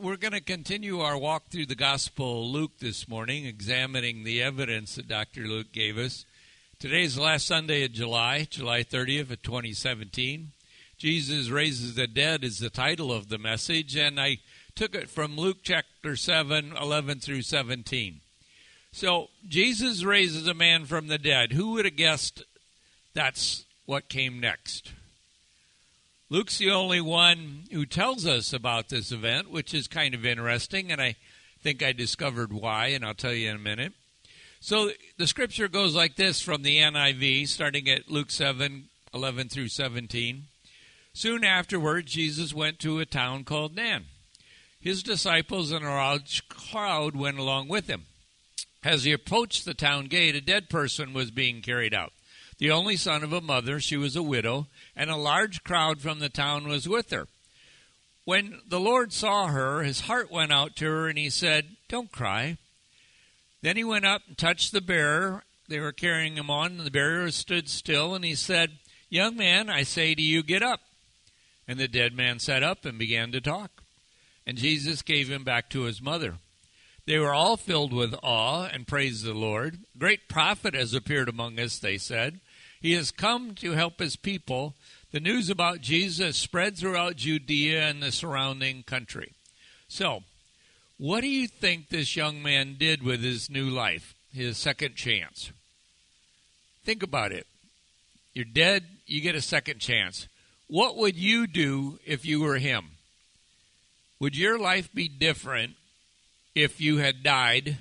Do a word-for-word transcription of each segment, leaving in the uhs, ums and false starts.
we're going to continue our walk through the Gospel of Luke this morning, examining the evidence that Doctor Luke gave us. Today's the last Sunday of July, July thirtieth of twenty seventeen. Jesus Raises the Dead is the title of the message, and I took it from Luke chapter seven, eleven through seventeen. So, Jesus raises a man from the dead. Who would have guessed that's what came next? Luke's the only one who tells us about this event, which is kind of interesting, and I think I discovered why, and I'll tell you in a minute. So the scripture goes like this from the N I V, starting at Luke seven, eleven through seventeen. Soon afterward, Jesus went to a town called Nain. His disciples and a large crowd went along with him. As he approached the town gate, a dead person was being carried out. The only son of a mother, she was a widow, and a large crowd from the town was with her. When the Lord saw her, his heart went out to her, and he said, "Don't cry." Then he went up and touched the bearer. They were carrying him on, and the bearer stood still, and he said, "Young man, I say to you, get up." And the dead man sat up and began to talk. And Jesus gave him back to his mother. They were all filled with awe and praised the Lord. "Great prophet has appeared among us," they said. "He has come to help his people." The news about Jesus spread throughout Judea and the surrounding country. So, what do you think this young man did with his new life, his second chance? Think about it. You're dead, you get a second chance. What would you do if you were him? Would your life be different if you had died?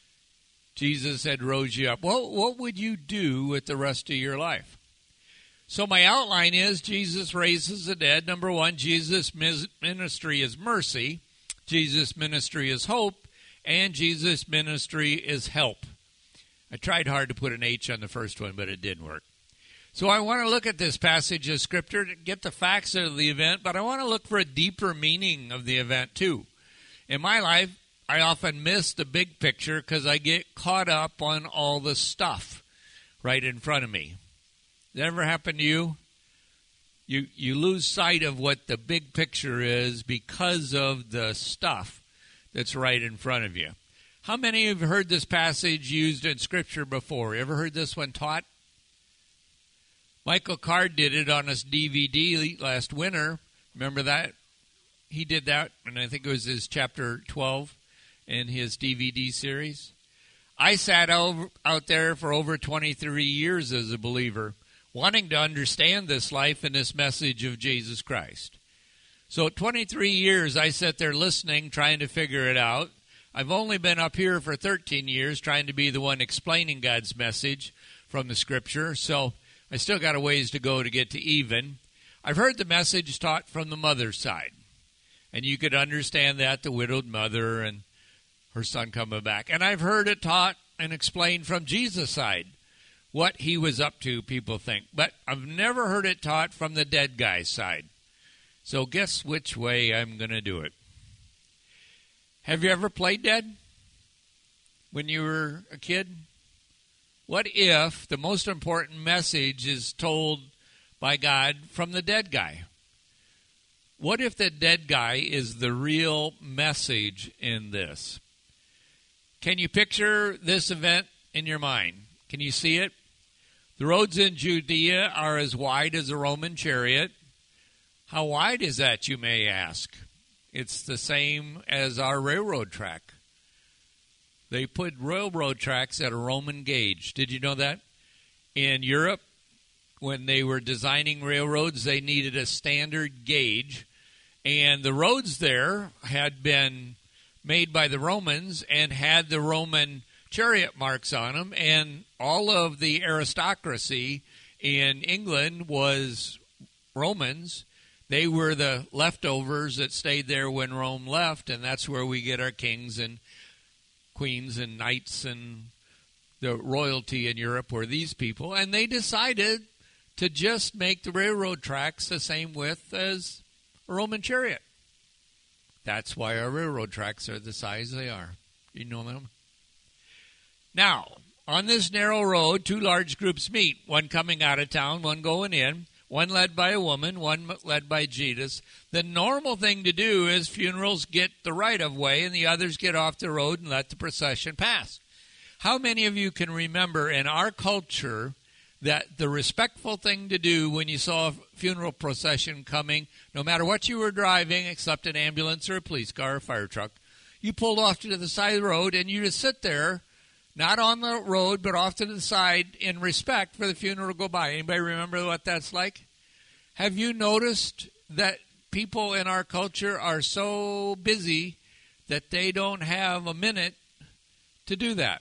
Jesus had rose you up. What, what would you do with the rest of your life? So my outline is Jesus raises the dead. Number one, Jesus' ministry is mercy. Jesus' ministry is hope. And Jesus' ministry is help. I tried hard to put an H on the first one, but it didn't work. So I want to look at this passage of Scripture to get the facts of the event, but I want to look for a deeper meaning of the event too. In my life, I often miss the big picture because I get caught up on all the stuff right in front of me. Does that ever happen to you? You you lose sight of what the big picture is because of the stuff that's right in front of you. How many have heard this passage used in Scripture before? You ever heard this one taught? Michael Card did it on his D V D last winter. Remember that? He did that, and I think it was his chapter twelve in his D V D series. I sat over, out there for over twenty-three years as a believer, wanting to understand this life and this message of Jesus Christ. So twenty-three years I sat there listening, trying to figure it out. I've only been up here for thirteen years trying to be the one explaining God's message from the Scripture, so I still got a ways to go to get to even. I've heard the message taught from the mother's side, and you could understand that, the widowed mother and her son coming back. And I've heard it taught and explained from Jesus' side, what he was up to, people think. But I've never heard it taught from the dead guy's side. So guess which way I'm going to do it. Have you ever played dead when you were a kid? What if the most important message is told by God from the dead guy? What if the dead guy is the real message in this? Can you picture this event in your mind? Can you see it? The roads in Judea are as wide as a Roman chariot. How wide is that, you may ask? It's the same as our railroad track. They put railroad tracks at a Roman gauge. Did you know that? In Europe, when they were designing railroads, they needed a standard gauge. And the roads there had been made by the Romans and had the Roman chariot marks on them. And all of the aristocracy in England was Romans. They were the leftovers that stayed there when Rome left, and that's where we get our kings and queens and knights and the royalty in Europe were these people. And they decided to just make the railroad tracks the same width as a Roman chariot. That's why our railroad tracks are the size they are. You know them? Now, on this narrow road, two large groups meet, one coming out of town, one going in. one led by a woman, one led by Jesus. The normal thing to do is funerals get the right of way and the others get off the road and let the procession pass. How many of you can remember in our culture that the respectful thing to do when you saw a funeral procession coming, no matter what you were driving, except an ambulance or a police car or a fire truck, you pulled off to the side of the road and you just sit there, not on the road, but off to the side in respect for the funeral to go by. Anybody remember what that's like? Have you noticed that people in our culture are so busy that they don't have a minute to do that?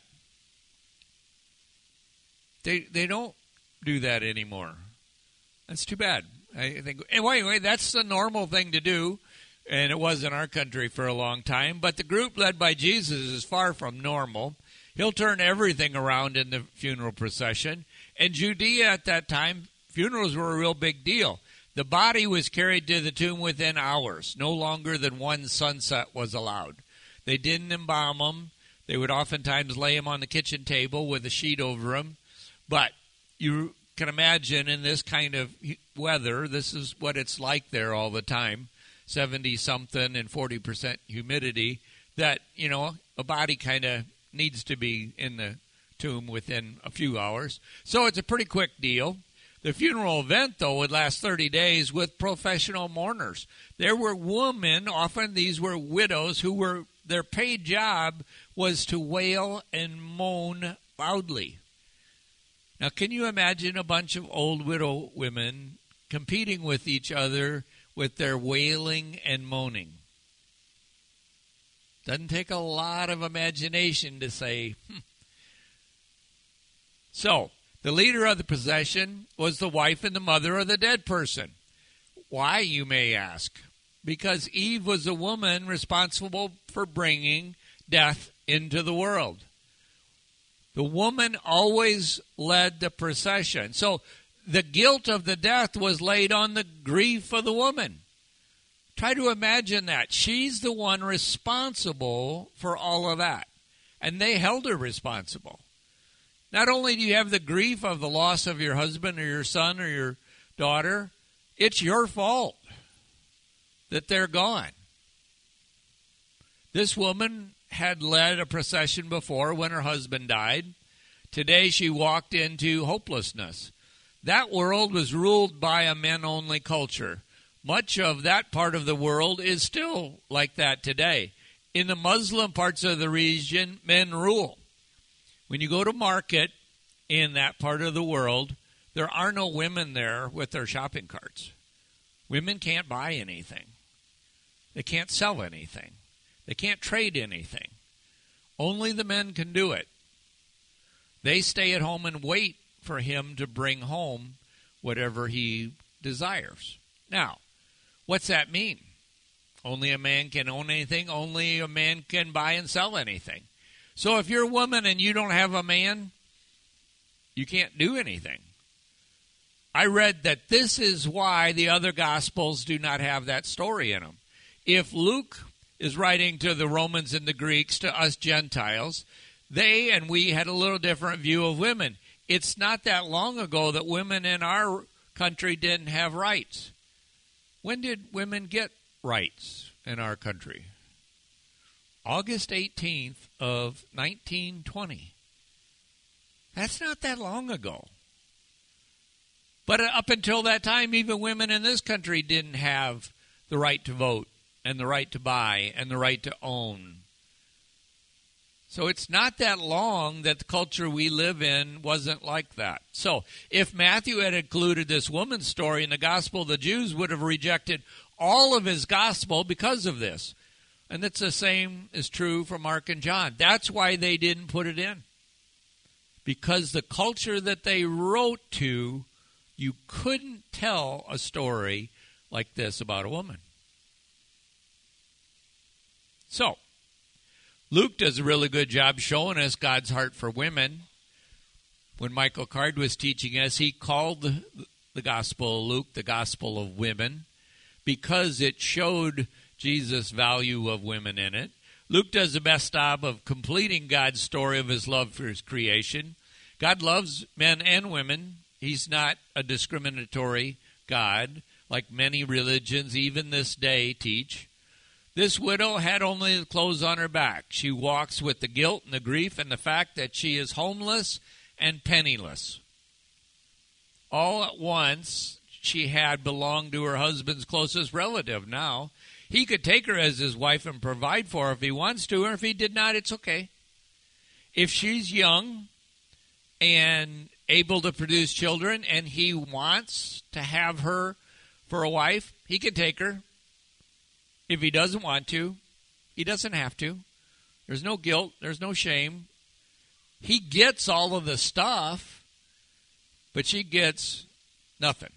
They they don't do that anymore. That's too bad. I think. Anyway, anyway, that's the normal thing to do, and it was in our country for a long time. But the group led by Jesus is far from normal. He'll turn everything around in the funeral procession. In Judea at that time, funerals were a real big deal. The body was carried to the tomb within hours. No longer than one sunset was allowed. They didn't embalm him. They would oftentimes lay him on the kitchen table with a sheet over him. But you can imagine in this kind of weather, this is what it's like there all the time, seventy-something and forty percent humidity, that, you know, a body kind of needs to be in the tomb within a few hours. So it's a pretty quick deal. The funeral event, though, would last thirty days with professional mourners. There were women, often these were widows, who were, their paid job was to wail and moan loudly. Now, can you imagine a bunch of old widow women competing with each other with their wailing and moaning? Doesn't take a lot of imagination to say, hmm. So, the leader of the procession was the wife and the mother of the dead person. Why, you may ask? Because Eve was the woman responsible for bringing death into the world. The woman always led the procession. So the guilt of the death was laid on the grief of the woman. Try to imagine that. She's the one responsible for all of that. And they held her responsible. Not only do you have the grief of the loss of your husband or your son or your daughter, it's your fault that they're gone. This woman had led a procession before when her husband died. Today she walked into hopelessness. That world was ruled by a men-only culture. Much of that part of the world is still like that today. In the Muslim parts of the region, men rule. When you go to market in that part of the world, there are no women there with their shopping carts. Women can't buy anything. They can't sell anything. They can't trade anything. Only the men can do it. They stay at home and wait for him to bring home whatever he desires. Now, what's that mean? Only a man can own anything. Only a man can buy and sell anything. So if you're a woman and you don't have a man, you can't do anything. I read that this is why the other Gospels do not have that story in them. If Luke is writing to the Romans and the Greeks, to us Gentiles, they and we had a little different view of women. It's not that long ago that women in our country didn't have rights. When did women get rights in our country? August eighteenth of nineteen twenty. That's not that long ago. But up until that time, even women in this country didn't have the right to vote and the right to buy and the right to own. So it's not that long that the culture we live in wasn't like that. So if Matthew had included this woman's story in the gospel, the Jews would have rejected all of his gospel because of this. And it's the same is true for Mark and John. That's why they didn't put it in. Because the culture that they wrote to, you couldn't tell a story like this about a woman. So, Luke does a really good job showing us God's heart for women. When Michael Card was teaching us, he called the, the Gospel of Luke the Gospel of Women because it showed Jesus' value of women in it. Luke does the best job of completing God's story of his love for his creation. God loves men and women. He's not a discriminatory God, like many religions even this day teach. This widow had only the clothes on her back. She walks with the guilt and the grief and the fact that she is homeless and penniless. All at once, she had belonged to her husband's closest relative. Now, he could take her as his wife and provide for her if he wants to, or if he did not, it's okay. If she's young and able to produce children and he wants to have her for a wife, he can take her. If he doesn't want to, he doesn't have to. There's no guilt. There's no shame. He gets all of the stuff, but she gets nothing.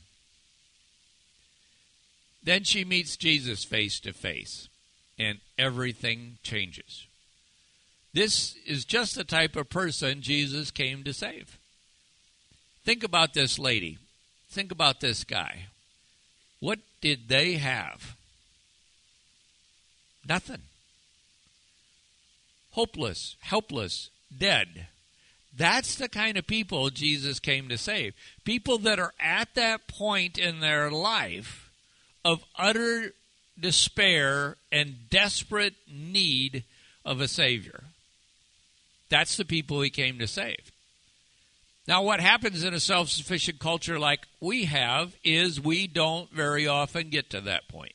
Then she meets Jesus face to face, and everything changes. This is just the type of person Jesus came to save. Think about this lady. Think about this guy. What did they have? Nothing. Hopeless, helpless, dead. That's the kind of people Jesus came to save. People that are at that point in their life of utter despair and desperate need of a Savior. That's the people he came to save. Now, what happens in a self-sufficient culture like we have is we don't very often get to that point.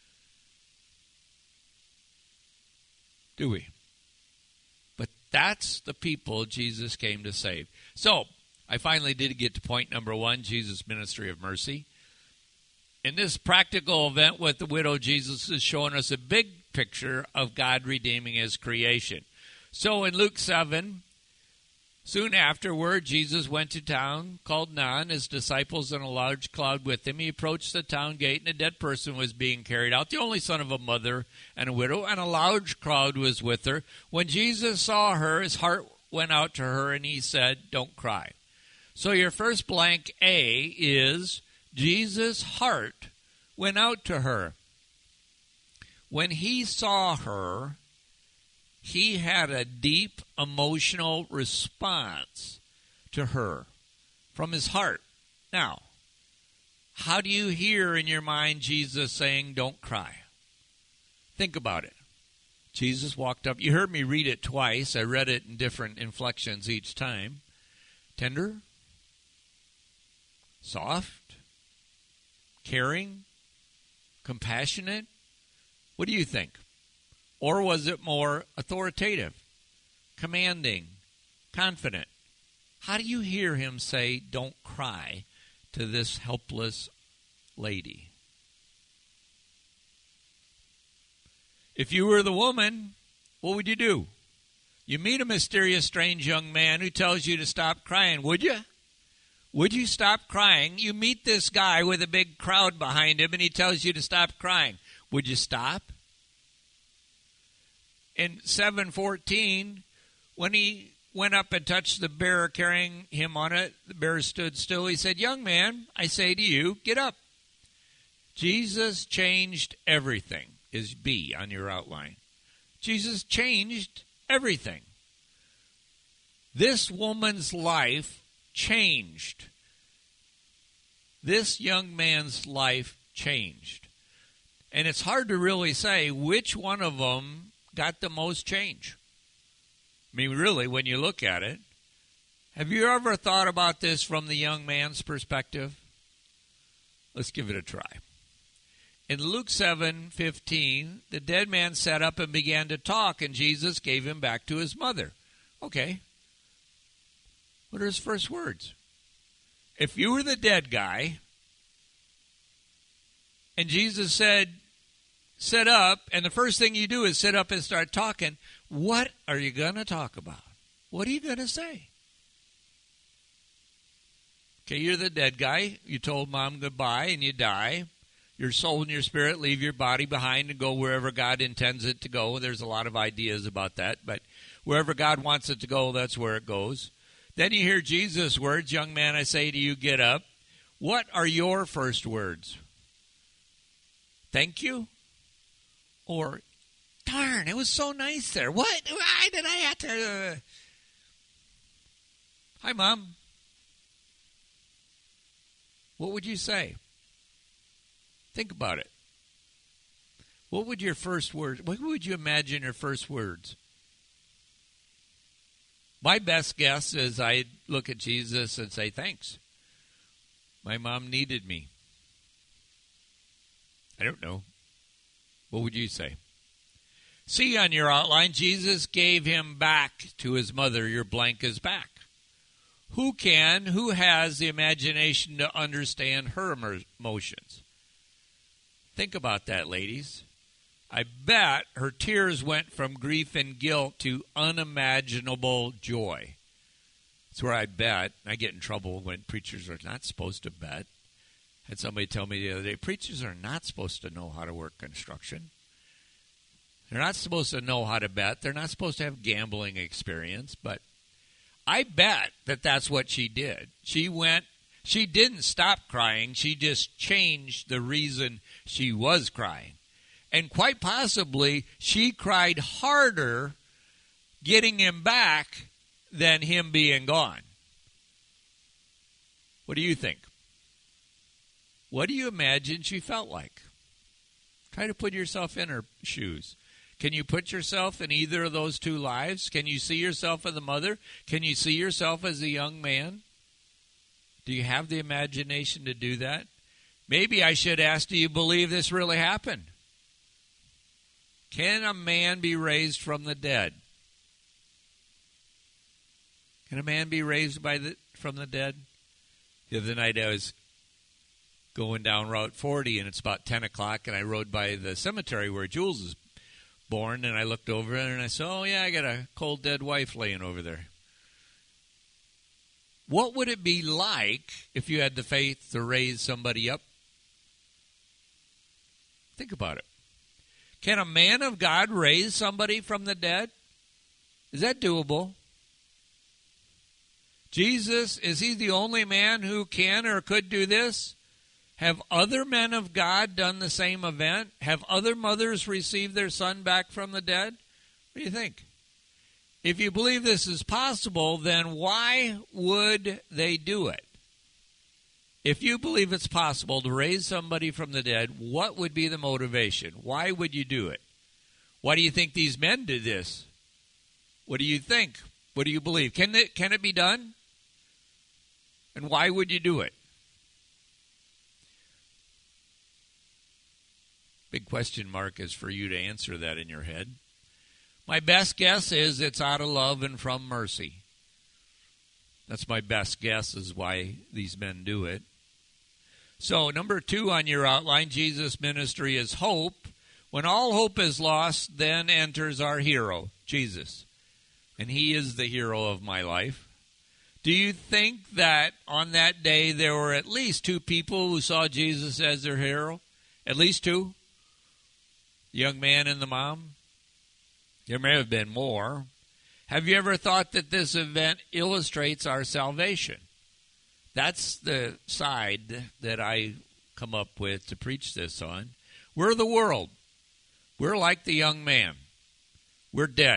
Do we? But that's the people Jesus came to save. So, I finally did get to point number one, Jesus' ministry of mercy. In this practical event with the widow, Jesus is showing us a big picture of God redeeming his creation. So in Luke seven, soon afterward, Jesus went to town called Nain, his disciples and a large crowd with him. He approached the town gate, and a dead person was being carried out, the only son of a mother and a widow, and a large crowd was with her. When Jesus saw her, his heart went out to her, and he said, "Don't cry." So your first blank A is Jesus' heart went out to her. When he saw her, he had a deep emotional response to her from his heart. Now, how do you hear in your mind Jesus saying, "Don't cry"? Think about it. Jesus walked up. You heard me read it twice. I read it in different inflections each time. Tender, soft, caring, compassionate. What do you think? Or was it more authoritative, commanding, confident? How do you hear him say, "Don't cry," to this helpless lady? If you were the woman, what would you do? You meet a mysterious, strange young man who tells you to stop crying, would you? Would you stop crying? You meet this guy with a big crowd behind him, and he tells you to stop crying. Would you stop? In seven fourteen, when he went up and touched the bear carrying him on it, the bear stood still. He said, "Young man, I say to you, get up." Jesus changed everything, is B on your outline. Jesus changed everything. This woman's life changed. This young man's life changed. And it's hard to really say which one of them got the most change. I mean, really, when you look at it, have you ever thought about this from the young man's perspective? Let's give it a try. In Luke seven fifteen, the dead man sat up and began to talk, and Jesus gave him back to his mother. Okay. What are his first words? If you were the dead guy, and Jesus said, "Sit up," and the first thing you do is sit up and start talking, what are you going to talk about? What are you going to say? Okay, you're the dead guy. You told mom goodbye and you die. Your soul and your spirit leave your body behind and go wherever God intends it to go. There's a lot of ideas about that, but wherever God wants it to go, that's where it goes. Then you hear Jesus' words, "Young man, I say to you, get up." What are your first words? Thank you? Or, darn, it was so nice there. What? Why did I have to? Hi, Mom. What would you say? Think about it. What would your first words, what would you imagine your first words? My best guess is I'd look at Jesus and say, thanks. My mom needed me. I don't know. What would you say? See on your outline, Jesus gave him back to his mother. Your blank is back. Who can, who has the imagination to understand her emotions? Think about that, ladies. I bet her tears went from grief and guilt to unimaginable joy. That's where I bet. I get in trouble when preachers are not supposed to bet. I had somebody tell me the other day, preachers are not supposed to know how to work construction. They're not supposed to know how to bet. They're not supposed to have gambling experience. But I bet that that's what she did. She went, she didn't stop crying. She just changed the reason she was crying. And quite possibly, she cried harder getting him back than him being gone. What do you think? What do you imagine she felt like? Try to put yourself in her shoes. Can you put yourself in either of those two lives? Can you see yourself as a mother? Can you see yourself as a young man? Do you have the imagination to do that? Maybe I should ask, do you believe this really happened? Can a man be raised from the dead? Can a man be raised by the, from the dead? The other night I was going down Route forty, and it's about ten o'clock, and I rode by the cemetery where Jules is born, and I looked over there, and I said, oh, yeah, I got a cold, dead wife laying over there. What would it be like if you had the faith to raise somebody up? Think about it. Can a man of God raise somebody from the dead? Is that doable? Jesus, is he the only man who can or could do this? Have other men of God done the same event? Have other mothers received their son back from the dead? What do you think? If you believe this is possible, then why would they do it? If you believe it's possible to raise somebody from the dead, what would be the motivation? Why would you do it? Why do you think these men did this? What do you think? What do you believe? Can it, can it be done? And why would you do it? Big question mark is for you to answer that in your head. My best guess is it's out of love and from mercy. That's my best guess is why these men do it. So, number two on your outline, Jesus' ministry is hope. When all hope is lost, then enters our hero, Jesus. And he is the hero of my life. Do you think that on that day there were at least two people who saw Jesus as their hero? At least two? The young man and the mom? There may have been more. Have you ever thought that this event illustrates our salvation? That's the side that I come up with to preach this on. We're the world. We're like the young man. We're dead.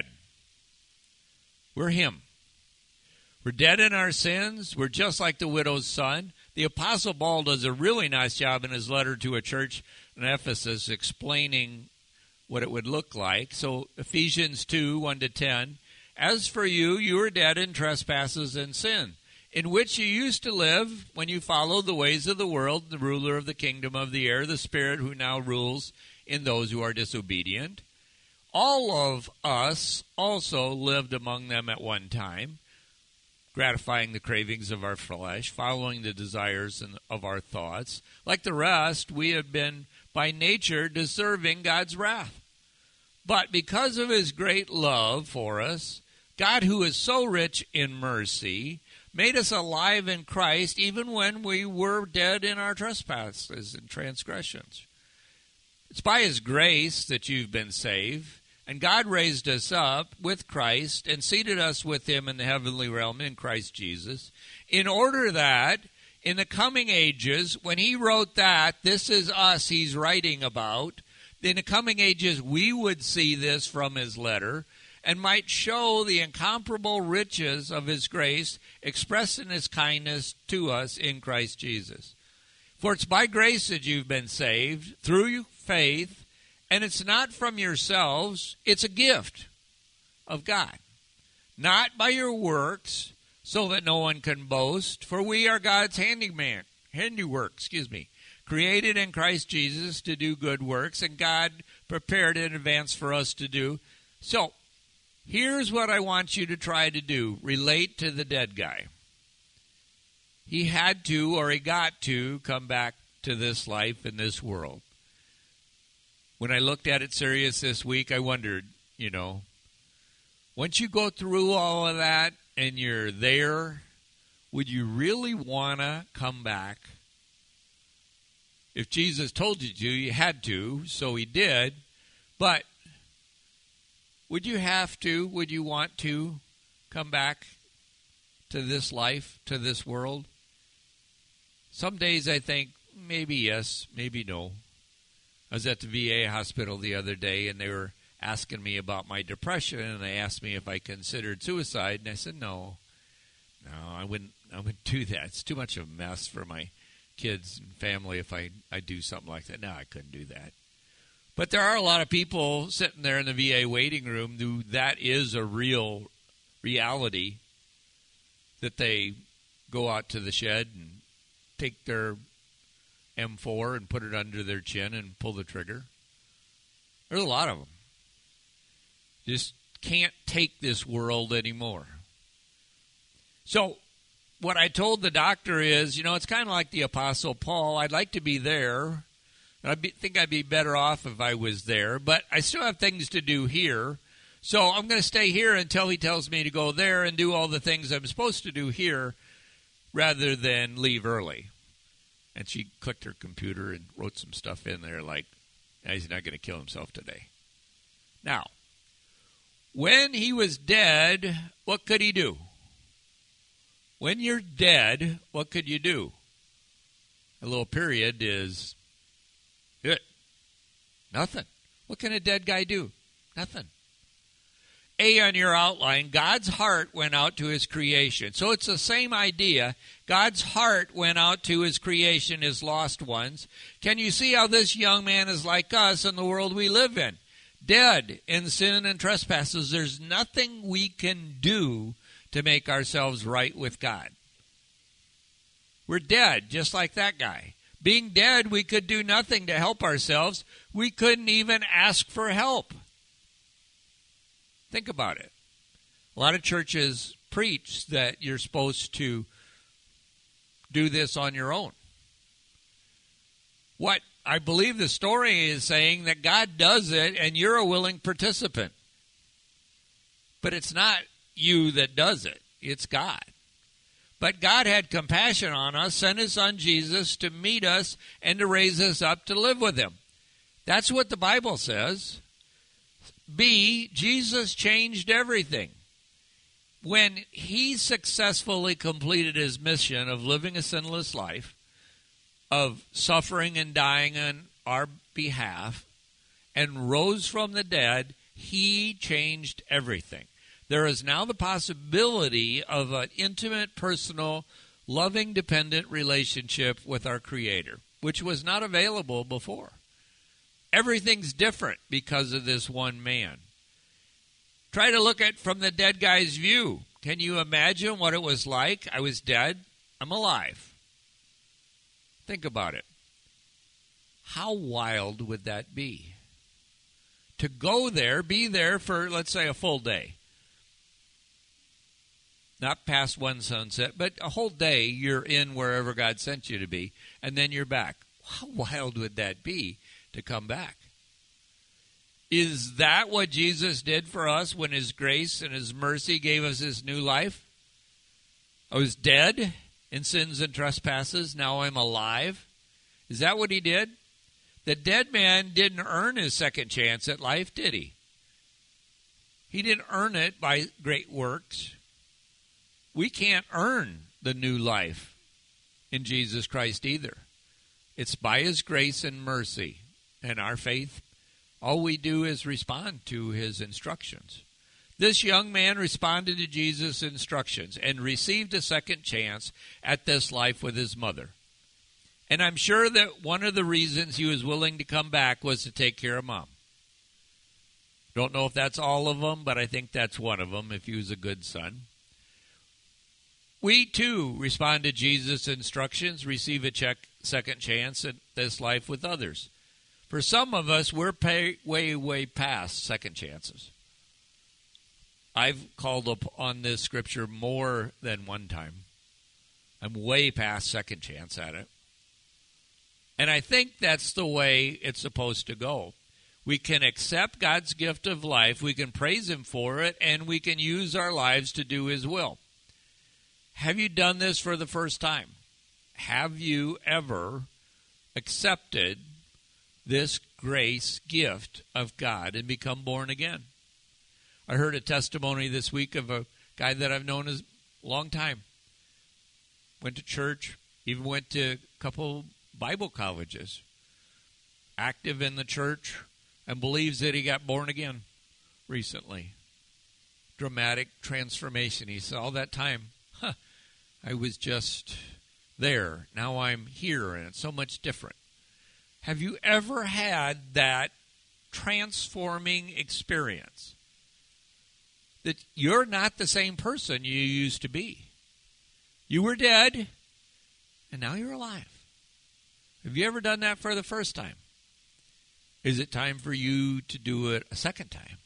We're him. We're dead in our sins. We're just like the widow's son. The Apostle Paul does a really nice job in his letter to a church in Ephesus explaining what it would look like. So Ephesians two, one to ten. As for you, you were dead in trespasses and sin, in which you used to live when you followed the ways of the world, the ruler of the kingdom of the air, the spirit who now rules in those who are disobedient. All of us also lived among them at one time, gratifying the cravings of our flesh, following the desires of our thoughts. Like the rest, we have been by nature deserving God's wrath. But because of his great love for us, God, who is so rich in mercy, made us alive in Christ even when we were dead in our trespasses and transgressions. It's by his grace that you've been saved, and God raised us up with Christ and seated us with him in the heavenly realm in Christ Jesus, in order that in the coming ages, when he wrote that, this is us he's writing about, in the coming ages we would see this from his letter, and might show the incomparable riches of his grace expressed in his kindness to us in Christ Jesus. For it's by grace that you've been saved, through faith, and it's not from yourselves, it's a gift of God. Not by your works, so that no one can boast, for we are God's handyman, handiwork, excuse me, created in Christ Jesus to do good works, and God prepared in advance for us to do. So, here's what I want you to try to do. Relate to the dead guy. He had to, or he got to, come back to this life in this world. When I looked at it serious this week, I wondered, you know, once you go through all of that and you're there, would you really want to come back? If Jesus told you to, you had to, so he did. But would you have to, would you want to come back to this life, to this world? Some days I think, maybe yes, maybe no. I was at the V A hospital the other day, and they were asking me about my depression, and they asked me if I considered suicide, and I said, no. No, I wouldn't I wouldn't do that. It's too much of a mess for my kids and family if I, I do something like that. No, I couldn't do that. But there are a lot of people sitting there in the V A waiting room who that is a real reality, that they go out to the shed and take their M four and put it under their chin and pull the trigger. There's a lot of them. Just can't take this world anymore. So what I told the doctor is, you know, it's kind of like the Apostle Paul. I'd like to be there. I think I'd be better off if I was there, but I still have things to do here. So I'm going to stay here until he tells me to go there and do all the things I'm supposed to do here rather than leave early. And she clicked her computer and wrote some stuff in there like, he's not going to kill himself today. Now, when he was dead, what could he do? When you're dead, what could you do? A little period is it. Nothing. What can a dead guy do? Nothing. A on your outline, God's heart went out to his creation. So it's the same idea. God's heart went out to his creation, his lost ones. Can you see how this young man is like us in the world we live in? Dead in sin and trespasses. There's nothing we can do to make ourselves right with God. We're dead, just like that guy. Being dead, we could do nothing to help ourselves. We couldn't even ask for help. Think about it. A lot of churches preach that you're supposed to do this on your own. What I believe the story is saying that God does it and you're a willing participant. But it's not you that does it. It's God. But God had compassion on us, sent his son Jesus to meet us and to raise us up to live with him. That's what the Bible says. B, Jesus changed everything. When he successfully completed his mission of living a sinless life, of suffering and dying on our behalf, and rose from the dead, he changed everything. There is now the possibility of an intimate, personal, loving, dependent relationship with our Creator, which was not available before. Everything's different because of this one man. Try to look at it from the dead guy's view. Can you imagine what it was like? I was dead. I'm alive. Think about it. How wild would that be? To go there, be there for, let's say, a full day. Not past one sunset, but a whole day you're in wherever God sent you to be, and then you're back. How wild would that be to come back? Is that what Jesus did for us when his grace and his mercy gave us this new life? I was dead in sins and trespasses. Now I'm alive. Is that what he did? The dead man didn't earn his second chance at life, did he? He didn't earn it by great works. We can't earn the new life in Jesus Christ either. It's by his grace and mercy and our faith. All we do is respond to his instructions. This young man responded to Jesus' instructions and received a second chance at this life with his mother. And I'm sure that one of the reasons he was willing to come back was to take care of Mom. Don't know if that's all of them, but I think that's one of them, if he was a good son. We, too, respond to Jesus' instructions, receive a check, second chance at this life with others. For some of us, we're pay, way, way past second chances. I've called up on this scripture more than one time. I'm way past second chance at it. And I think that's the way it's supposed to go. We can accept God's gift of life, we can praise Him for it, and we can use our lives to do His will. Have you done this for the first time? Have you ever accepted this grace gift of God and become born again? I heard a testimony this week of a guy that I've known a long time. Went to church, even went to a couple Bible colleges, active in the church, and believes that he got born again recently. Dramatic transformation. He said, all that time, huh, I was just there. Now I'm here, and it's so much different. Have you ever had that transforming experience? That you're not the same person you used to be. You were dead, and now you're alive. Have you ever done that for the first time? Is it time for you to do it a second time?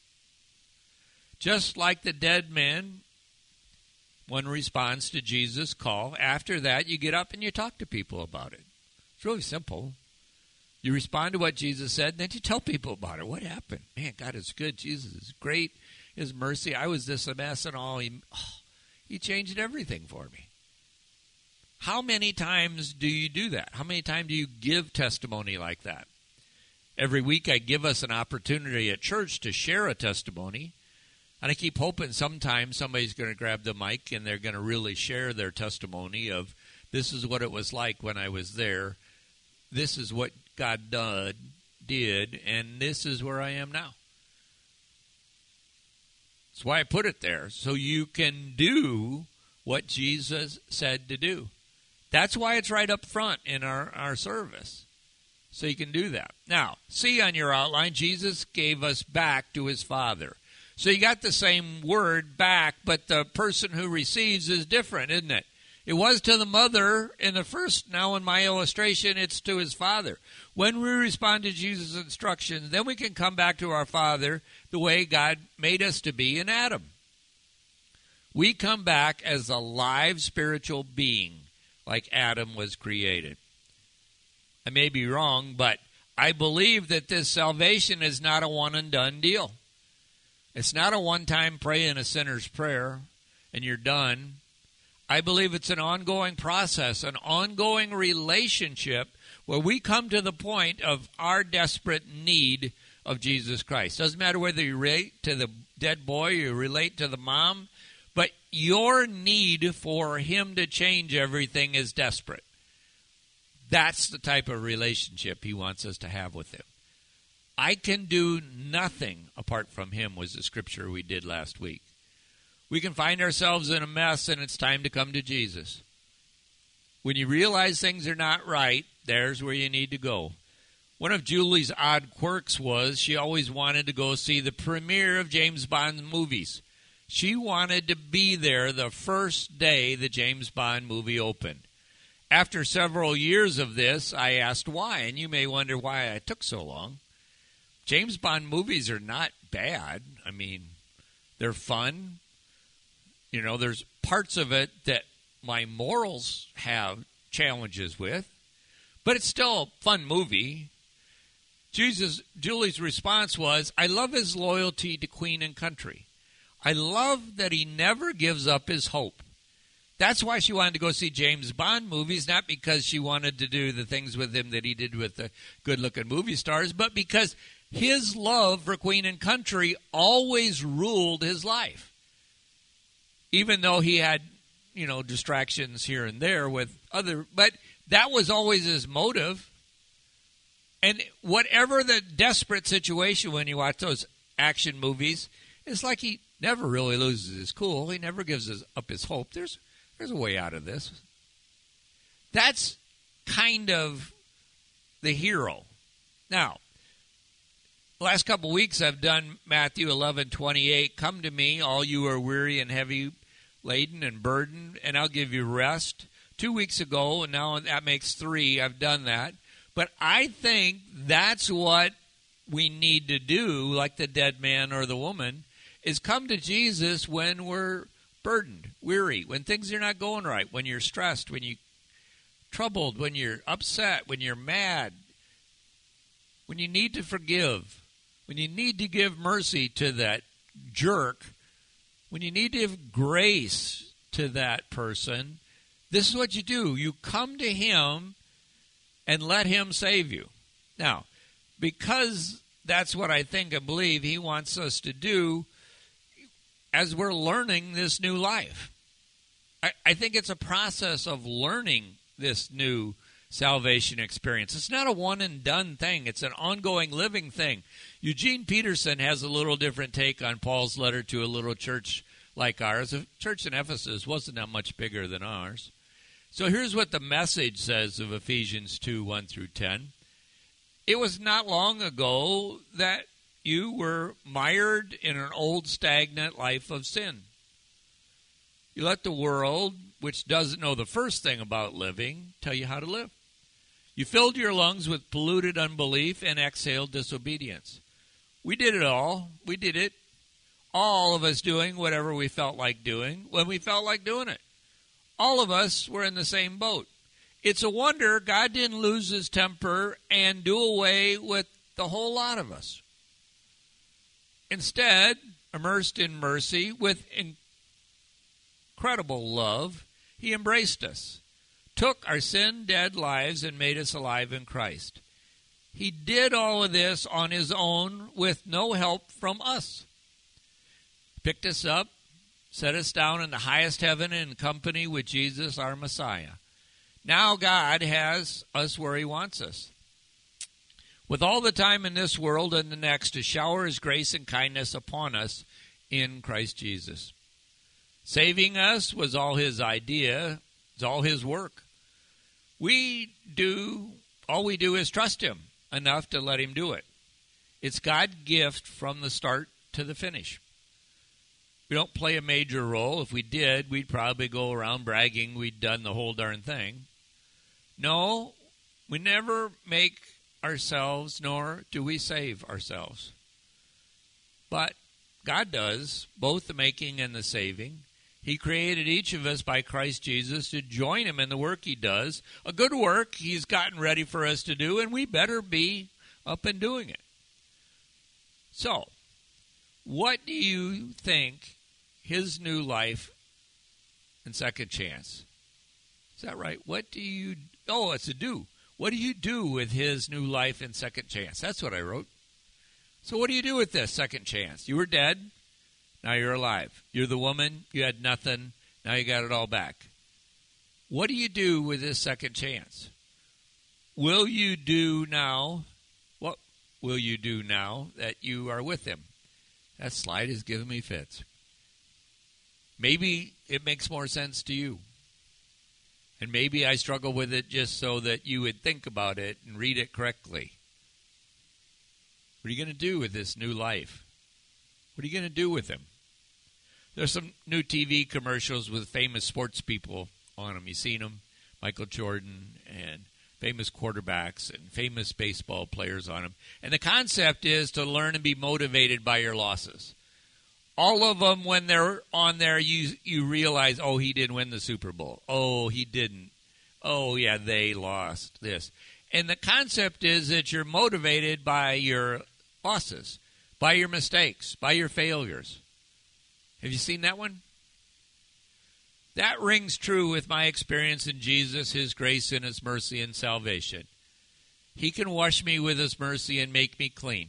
Just like the dead man, one responds to Jesus' call. After that, you get up and you talk to people about it. It's really simple. You respond to what Jesus said, and then you tell people about it. What happened? Man, God is good. Jesus is great. His mercy. I was this a mess and all. He, oh, he changed everything for me. How many times do you do that? How many times do you give testimony like that? Every week I give us an opportunity at church to share a testimony. And I keep hoping sometimes somebody's going to grab the mic and they're going to really share their testimony of this is what it was like when I was there. This is what God done, did, and this is where I am now. That's why I put it there, so you can do what Jesus said to do. That's why it's right up front in our, our service, so you can do that. Now, see on your outline, Jesus gave us back to His Father. So you got the same word, back, but the person who receives is different, isn't it? It was to the mother in the first. Now in my illustration, it's to His Father. When we respond to Jesus' instructions, then we can come back to our Father the way God made us to be in Adam. We come back as a live spiritual being, like Adam was created. I may be wrong, but I believe that this salvation is not a one-and-done deal. It's not a one-time pray in a sinner's prayer and you're done. I believe it's an ongoing process, an ongoing relationship where we come to the point of our desperate need of Jesus Christ. Doesn't matter whether you relate to the dead boy or you relate to the mom, but your need for Him to change everything is desperate. That's the type of relationship He wants us to have with Him. I can do nothing apart from Him was the scripture we did last week. We can find ourselves in a mess and it's time to come to Jesus. When you realize things are not right, there's where you need to go. One of Julie's odd quirks was she always wanted to go see the premiere of James Bond movies. She wanted to be there the first day the James Bond movie opened. After several years of this, I asked why, and you may wonder why I took so long. James Bond movies are not bad. I mean, they're fun. You know, there's parts of it that my morals have challenges with, but it's still a fun movie. Jesus, Julie's response was, I love his loyalty to Queen and Country. I love that he never gives up his hope. That's why she wanted to go see James Bond movies, not because she wanted to do the things with him that he did with the good-looking movie stars, but because his love for Queen and Country always ruled his life. Even though he had, you know, distractions here and there with other, but that was always his motive. And whatever the desperate situation when you watch those action movies, it's like he never really loses his cool. He never gives his, up his hope. There's there's a way out of this. That's kind of the hero. Now, the last couple of weeks I've done Matthew eleven twenty-eight. Come to me, all you are weary and heavy laden and burdened, and I'll give you rest. Two weeks ago, and now that makes three, I've done that. But I think that's what we need to do, like the dead man or the woman, is come to Jesus when we're burdened, weary, when things are not going right, when you're stressed, when you're troubled, when you're upset, when you're mad, when you need to forgive, when you need to give mercy to that jerk, when you need to give grace to that person. This is what you do. You come to him and let him save you. Now, because that's what I think and believe he wants us to do as we're learning this new life. I, I think it's a process of learning this new salvation experience. It's not a one-and-done thing. It's an ongoing living thing. Eugene Peterson has a little different take on Paul's letter to a little church like ours. The church in Ephesus wasn't that much bigger than ours. So here's what the Message says of Ephesians two, one through ten. It was not long ago that you were mired in an old stagnant life of sin. You let the world, which doesn't know the first thing about living, tell you how to live. You filled your lungs with polluted unbelief and exhaled disobedience. We did it all. We did it. All of us doing whatever we felt like doing when we felt like doing it. All of us were in the same boat. It's a wonder God didn't lose his temper and do away with the whole lot of us. Instead, immersed in mercy with incredible love, he embraced us, took our sin-dead lives and made us alive in Christ. He did all of this on his own with no help from us. Picked us up, set us down in the highest heaven in company with Jesus, our Messiah. Now God has us where he wants us. With all the time in this world and the next to shower his grace and kindness upon us in Christ Jesus. Saving us was all his idea. It's all his work. We do, all we do is trust him enough to let him do it. It's God's gift from the start to the finish. We don't play a major role. If we did, we'd probably go around bragging we'd done the whole darn thing. No, we never make ourselves, nor do we save ourselves. But God does both the making and the saving. He created each of us by Christ Jesus to join him in the work he does. A good work he's gotten ready for us to do, and we better be up and doing it. So, what do you think his new life and second chance? Is that right? What do you... Oh, it's a do. What do you do with his new life and second chance? That's what I wrote. So what do you do with this second chance? You were dead. Now you're alive. You're the woman. You had nothing. Now you got it all back. What do you do with this second chance? Will you do now? What will you do now that you are with him? That slide is giving me fits. Maybe it makes more sense to you. And maybe I struggle with it just so that you would think about it and read it correctly. What are you going to do with this new life? What are you going to do with him? There's some new T V commercials with famous sports people on them. You've seen them, Michael Jordan and famous quarterbacks and famous baseball players on them. And the concept is to learn and be motivated by your losses. All of them, when they're on there, you you realize, oh, he didn't win the Super Bowl. Oh, he didn't. Oh, yeah, they lost this. And the concept is that you're motivated by your losses, by your mistakes, by your failures. Have you seen that one? That rings true with my experience in Jesus, his grace and his mercy and salvation. He can wash me with his mercy and make me clean.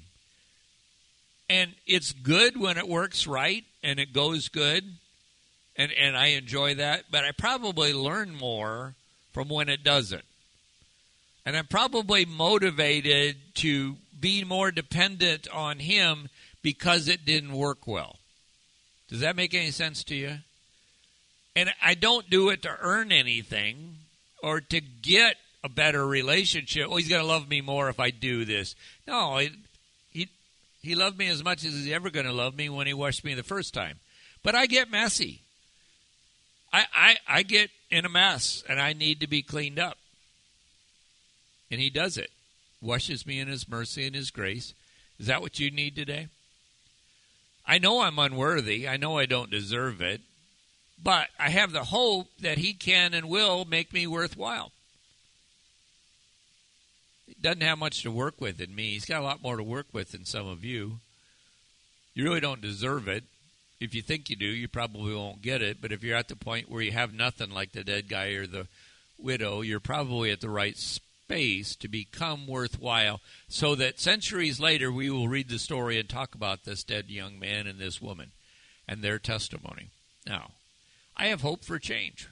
And it's good when it works right and it goes good, and, and I enjoy that, but I probably learn more from when it doesn't. And I'm probably motivated to be more dependent on him because it didn't work well. Does that make any sense to you? And I don't do it to earn anything or to get a better relationship. Oh, he's going to love me more if I do this. No, he, he, he loved me as much as he's ever going to love me when he washed me the first time. But I get messy. I, I, I get in a mess, and I need to be cleaned up. And he does it. Washes me in his mercy and his grace. Is that what you need today? I know I'm unworthy. I know I don't deserve it. But I have the hope that he can and will make me worthwhile. He doesn't have much to work with in me. He's got a lot more to work with than some of you. You really don't deserve it. If you think you do, you probably won't get it. But if you're at the point where you have nothing like the dead guy or the widow, you're probably at the right space to become worthwhile, so that centuries later we will read the story and talk about this dead young man and this woman and their testimony. Now, I have hope for change.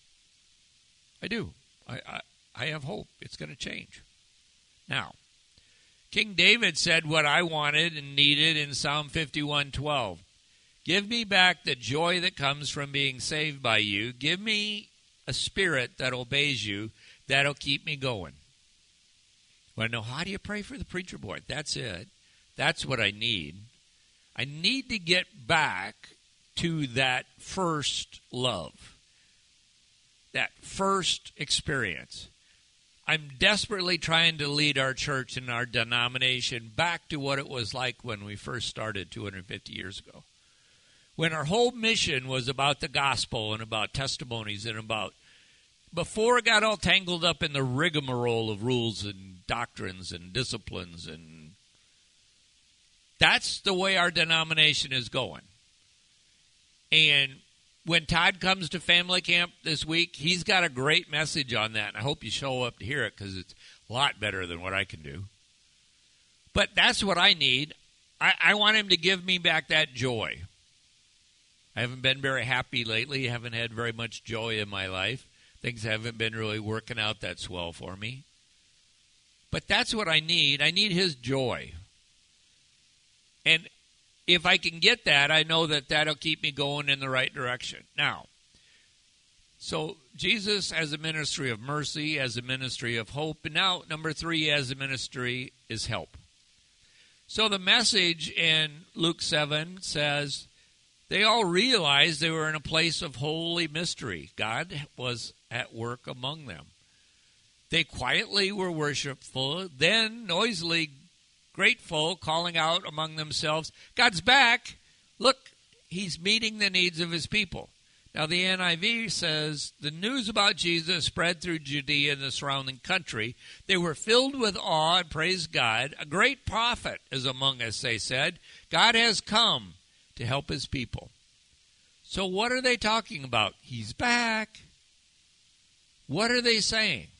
I do. I, I, I have hope. It's going to change. Now, King David said what I wanted and needed in Psalm fifty-one twelve. Give me back the joy that comes from being saved by you. Give me a spirit that obeys you, that'll keep me going. Want to know, how do you pray for the preacher boy? That's it. That's what I need. I need to get back to that first love, that first experience. I'm desperately trying to lead our church and our denomination back to what it was like when we first started two hundred fifty years ago, when our whole mission was about the gospel and about testimonies and about, before it got all tangled up in the rigmarole of rules and doctrines and disciplines. And that's the way our denomination is going. And when Todd comes to family camp this week, he's got a great message on that. And I hope you show up to hear it, because it's a lot better than what I can do. But that's what I need. I, I want him to give me back that joy. I haven't been very happy lately. I haven't had very much joy in my life. Things haven't been really working out that swell for me. But that's what I need. I need his joy. And if I can get that, I know that that'll keep me going in the right direction. Now, so Jesus as a ministry of mercy, as a ministry of hope, and now number three, as a ministry is help. So the message in Luke seven says, they all realized they were in a place of holy mystery. God was at work among them. They quietly were worshipful, then noisily grateful, calling out among themselves, God's back. Look, he's meeting the needs of his people. Now the N I V says, the news about Jesus spread through Judea and the surrounding country. They were filled with awe and praised God. A great prophet is among us, they said. God has come to help his people. So what are they talking about? He's back. What are they saying?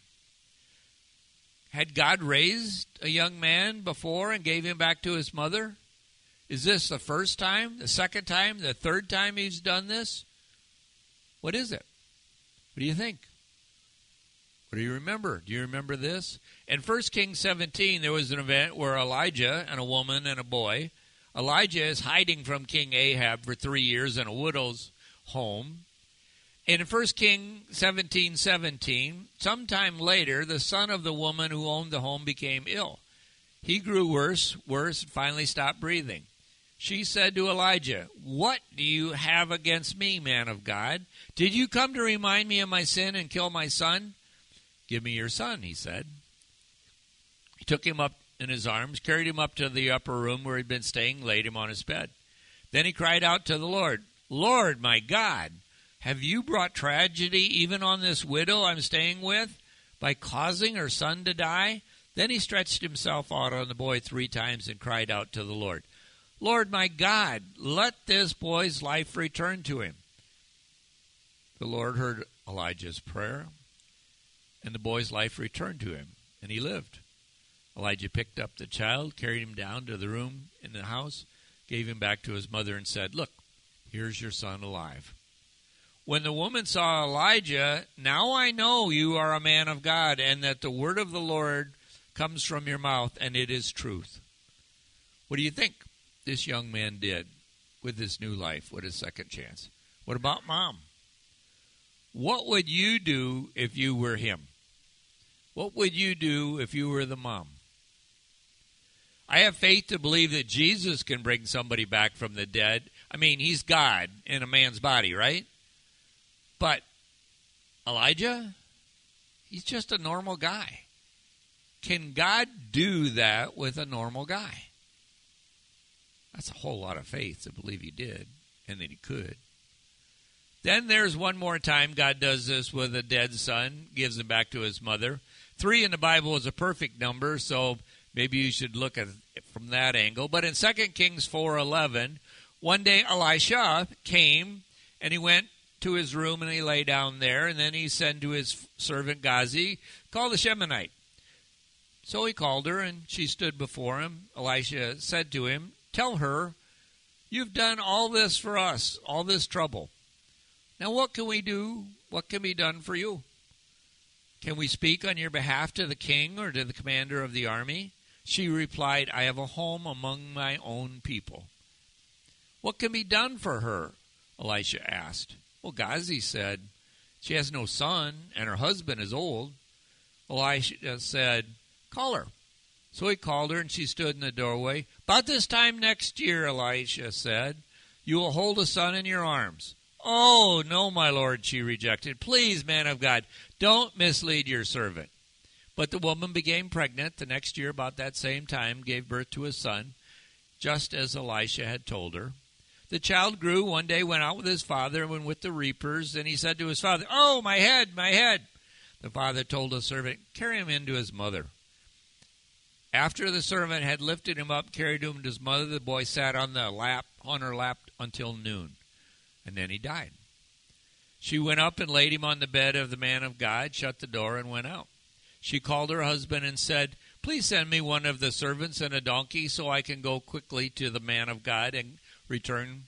Had God raised a young man before and gave him back to his mother? Is this the first time, the second time, the third time he's done this? What is it? What do you think? What do you remember? Do you remember this? In First Kings seventeen, there was an event where Elijah and a woman and a boy, Elijah is hiding from King Ahab for three years in a widow's home. And in First Kings seventeen seventeen, sometime later, the son of the woman who owned the home became ill. He grew worse, worse, and finally stopped breathing. She said to Elijah, what do you have against me, man of God? Did you come to remind me of my sin and kill my son? Give me your son, he said. He took him up in his arms, carried him up to the upper room where he'd been staying, laid him on his bed. Then he cried out to the Lord, Lord, my God, have you brought tragedy even on this widow I'm staying with by causing her son to die? Then he stretched himself out on the boy three times and cried out to the Lord, Lord, my God, let this boy's life return to him. The Lord heard Elijah's prayer, and the boy's life returned to him, and he lived. Elijah picked up the child, carried him down to the room in the house, gave him back to his mother, and said, look, here's your son alive. When the woman saw Elijah, now I know you are a man of God, and that the word of the Lord comes from your mouth, and it is truth. What do you think this young man did with this new life, with his second chance? What about mom? What would you do if you were him? What would you do if you were the mom? I have faith to believe that Jesus can bring somebody back from the dead. I mean, he's God in a man's body, right? But Elijah, he's just a normal guy. Can God do that with a normal guy? That's a whole lot of faith to believe he did and that he could. Then there's one more time God does this with a dead son, gives him back to his mother. Three in the Bible is a perfect number, so maybe you should look at it from that angle. But in Second Kings four eleven, one day Elisha came and he went to his room and he lay down there. And then he said to his servant Gehazi, call the Shemanite. So he called her and she stood before him. Elisha said to him, tell her, you've done all this for us, all this trouble. Now what can we do? What can be done for you? Can we speak on your behalf to the king or to the commander of the army? She replied, I have a home among my own people. What can be done for her? Elisha asked. Well, Gehazi said, she has no son and her husband is old. Elisha said, call her. So he called her and she stood in the doorway. About this time next year, Elisha said, you will hold a son in your arms. Oh, no, my lord, she rejected. Please, man of God, don't mislead your servant. But the woman became pregnant the next year about that same time, gave birth to a son, just as Elisha had told her. The child grew, one day went out with his father and went with the reapers, and he said to his father, oh, my head, my head. The father told the servant, carry him in to his mother. After the servant had lifted him up, carried him to his mother, the boy sat on the lap, on her lap until noon. And then he died. She went up and laid him on the bed of the man of God, shut the door, and went out. She called her husband and said, please send me one of the servants and a donkey so I can go quickly to the man of God and return.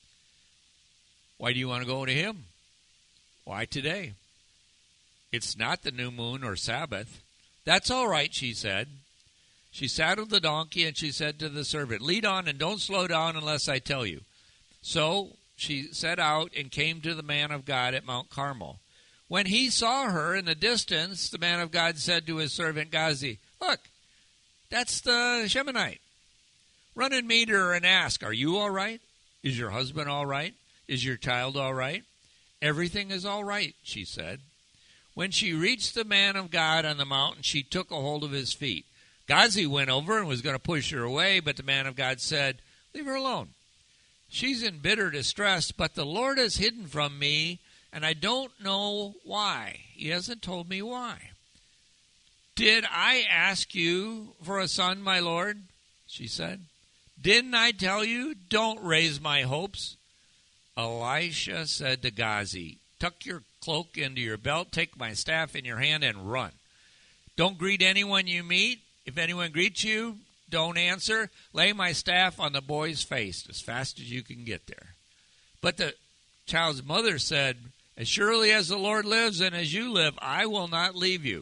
Why do you want to go to him? Why today? It's not the new moon or Sabbath. That's all right, she said. She saddled the donkey and she said to the servant, lead on and don't slow down unless I tell you. So she set out and came to the man of God at Mount Carmel. When he saw her in the distance, the man of God said to his servant Gehazi, look, that's the Shemanite. Run and meet her and ask, are you all right? Is your husband all right? Is your child all right? Everything is all right, she said. When she reached the man of God on the mountain, she took a hold of his feet. Gehazi went over and was going to push her away, but the man of God said, leave her alone. She's in bitter distress, but the Lord has hidden from me, and I don't know why. He hasn't told me why. Did I ask you for a son, my Lord? She said. Didn't I tell you, don't raise my hopes? Elisha said to Gehazi, tuck your cloak into your belt, take my staff in your hand, and run. Don't greet anyone you meet. If anyone greets you, don't answer. Lay my staff on the boy's face as fast as you can get there. But the child's mother said, as surely as the Lord lives and as you live, I will not leave you.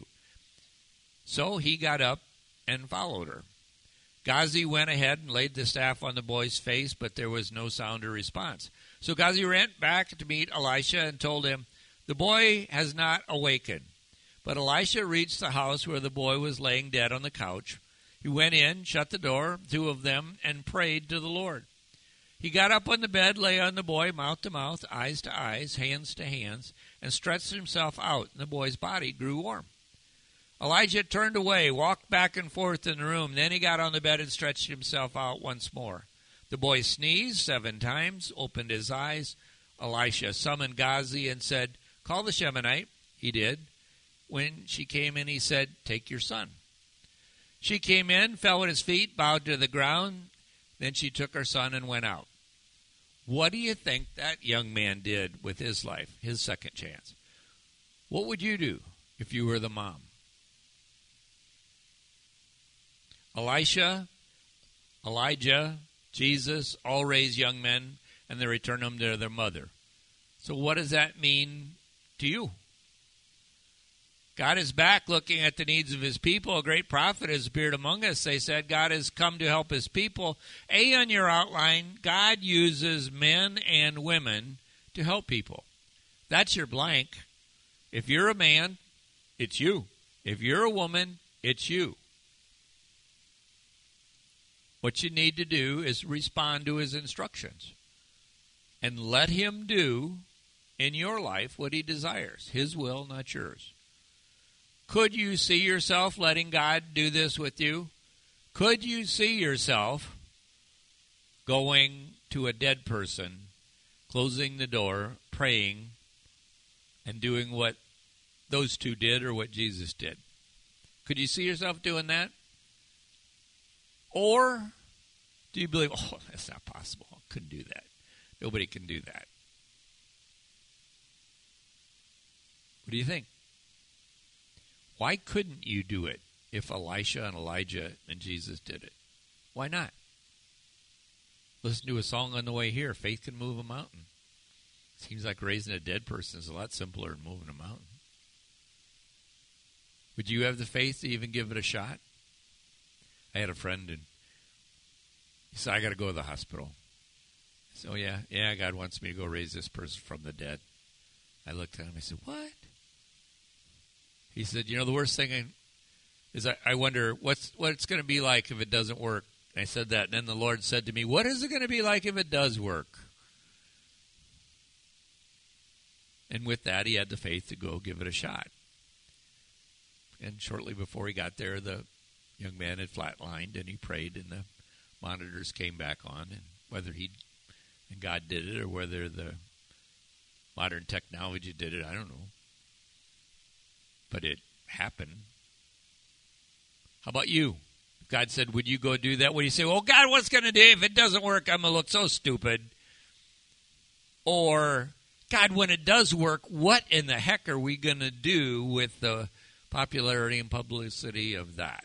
So he got up and followed her. Gehazi went ahead and laid the staff on the boy's face, but there was no sound or response. So Gehazi ran back to meet Elisha and told him, the boy has not awakened. But Elisha reached the house where the boy was laying dead on the couch. He went in, shut the door, two of them, and prayed to the Lord. He got up on the bed, lay on the boy, mouth to mouth, eyes to eyes, hands to hands, and stretched himself out, and the boy's body grew warm. Elijah turned away, walked back and forth in the room. Then he got on the bed and stretched himself out once more. The boy sneezed seven times, opened his eyes. Elisha summoned Gehazi and said, call the Shemanite. He did. When she came in, he said, take your son. She came in, fell at his feet, bowed to the ground. Then she took her son and went out. What do you think that young man did with his life, his second chance? What would you do if you were the mom? Elisha, Elijah, Jesus all raised young men, and they return them to their mother. So what does that mean to you? God is back looking at the needs of his people. A great prophet has appeared among us. They said God has come to help his people. A, on your outline, God uses men and women to help people. That's your blank. If you're a man, it's you. If you're a woman, it's you. What you need to do is respond to his instructions and let him do in your life what he desires, his will, not yours. Could you see yourself letting God do this with you? Could you see yourself going to a dead person, closing the door, praying, and doing what those two did or what Jesus did? Could you see yourself doing that? Or do you believe, oh, that's not possible. I couldn't do that. Nobody can do that. What do you think? Why couldn't you do it if Elisha and Elijah and Jesus did it? Why not? Listen to a song on the way here. Faith can move a mountain. Seems like raising a dead person is a lot simpler than moving a mountain. Would you have the faith to even give it a shot? I had a friend, and he said, I got to go to the hospital. So, yeah, yeah, God wants me to go raise this person from the dead. I looked at him. I said, what? He said, you know, the worst thing I, is I, I wonder what's what it's going to be like if it doesn't work. And I said that, and then the Lord said to me, what is it going to be like if it does work? And with that, he had the faith to go give it a shot. And shortly before he got there, the young man had flatlined, and he prayed, and the monitors came back on. And whether he and God did it or whether the modern technology did it, I don't know. But it happened. How about you? God said, would you go do that? Would you say, well, God, what's going to do if it doesn't work? I'm going to look so stupid. Or, God, when it does work, what in the heck are we going to do with the popularity and publicity of that?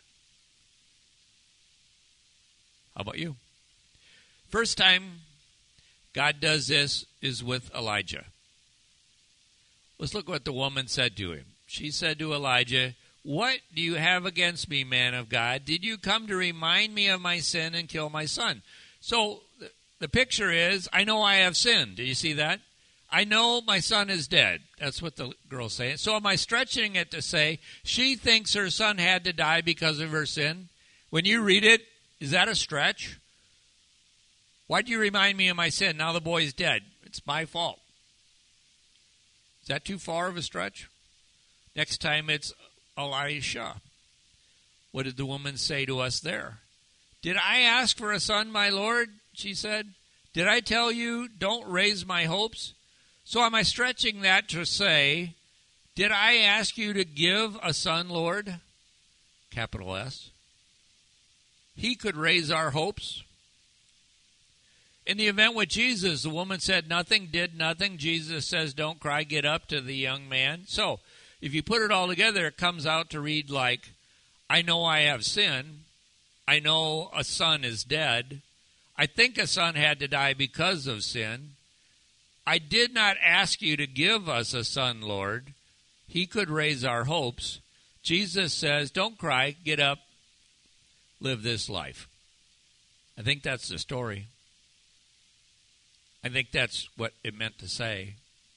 How about you? First time God does this is with Elijah. Let's look what the woman said to him. She said to Elijah, what do you have against me, man of God? Did you come to remind me of my sin and kill my son? So the, the picture is, I know I have sinned. Do you see that? I know my son is dead. That's what the girl's saying. So am I stretching it to say she thinks her son had to die because of her sin? When you read it, is that a stretch? Why'd you remind me of my sin? Now the boy's dead. It's my fault. Is that too far of a stretch? Next time it's Elisha. What did the woman say to us there? Did I ask for a son, my Lord? She said. Did I tell you, don't raise my hopes? So am I stretching that to say, did I ask you to give a son, Lord? Capital S. He could raise our hopes. In the event with Jesus, the woman said nothing, did nothing. Jesus says, don't cry, get up, to the young man. So, if you put it all together, it comes out to read like, I know I have sin. I know a son is dead. I think a son had to die because of sin. I did not ask you to give us a son, Lord. He could raise our hopes. Jesus says, don't cry, get up, live this life. I think that's the story. I think that's what it meant to say.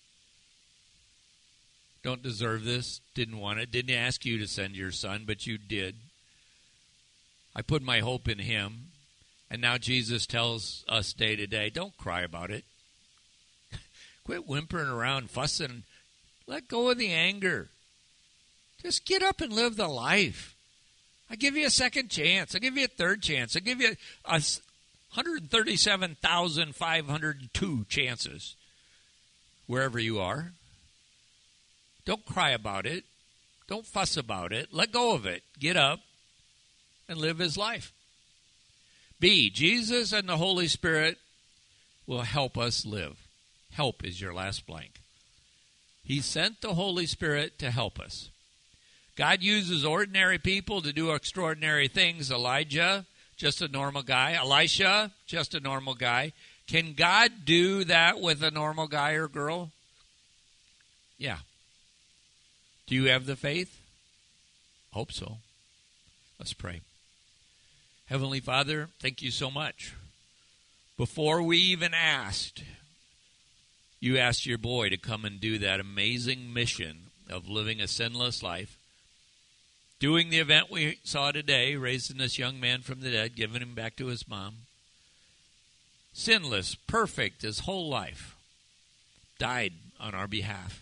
Don't deserve this, didn't want it, didn't ask you to send your son, but you did. I put my hope in him, and now Jesus tells us day to day, don't cry about it. Quit whimpering around, fussing. Let go of the anger. Just get up and live the life. I give you a second chance. I give you a third chance. I give you a one hundred thirty-seven thousand five hundred two chances wherever you are. Don't cry about it. Don't fuss about it. Let go of it. Get up and live his life. B, Jesus and the Holy Spirit will help us live. Help is your last blank. He sent the Holy Spirit to help us. God uses ordinary people to do extraordinary things. Elijah, just a normal guy. Elisha, just a normal guy. Can God do that with a normal guy or girl? Yeah. Do you have the faith? Hope so. Let's pray. Heavenly Father, thank you so much. Before we even asked, you asked your boy to come and do that amazing mission of living a sinless life doing the event we saw today, raising this young man from the dead, giving him back to his mom. Sinless, perfect his whole life. Died on our behalf.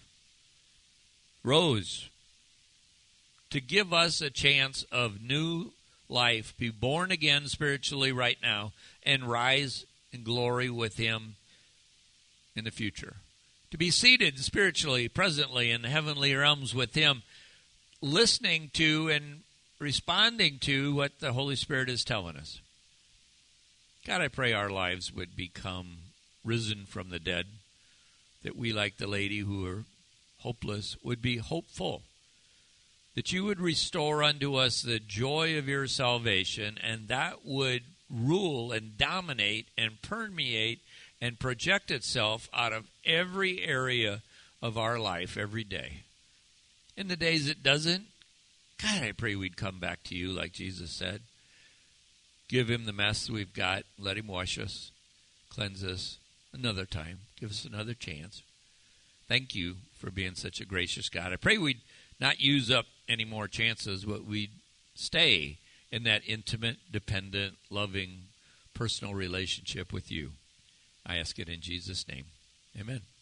Rose to give us a chance of new life, be born again spiritually right now, and rise in glory with him in the future. To be seated spiritually, presently in the heavenly realms with him, listening to and responding to what the Holy Spirit is telling us. God, I pray our lives would become risen from the dead, that we, like the lady who are hopeless, would be hopeful, that you would restore unto us the joy of your salvation, and that would rule and dominate and permeate and project itself out of every area of our life every day. In the days it doesn't, God, I pray we'd come back to you like Jesus said. Give him the mess we've got. Let him wash us, cleanse us another time. Give us another chance. Thank you for being such a gracious God. I pray we'd not use up any more chances, but we'd stay in that intimate, dependent, loving, personal relationship with you. I ask it in Jesus' name. Amen.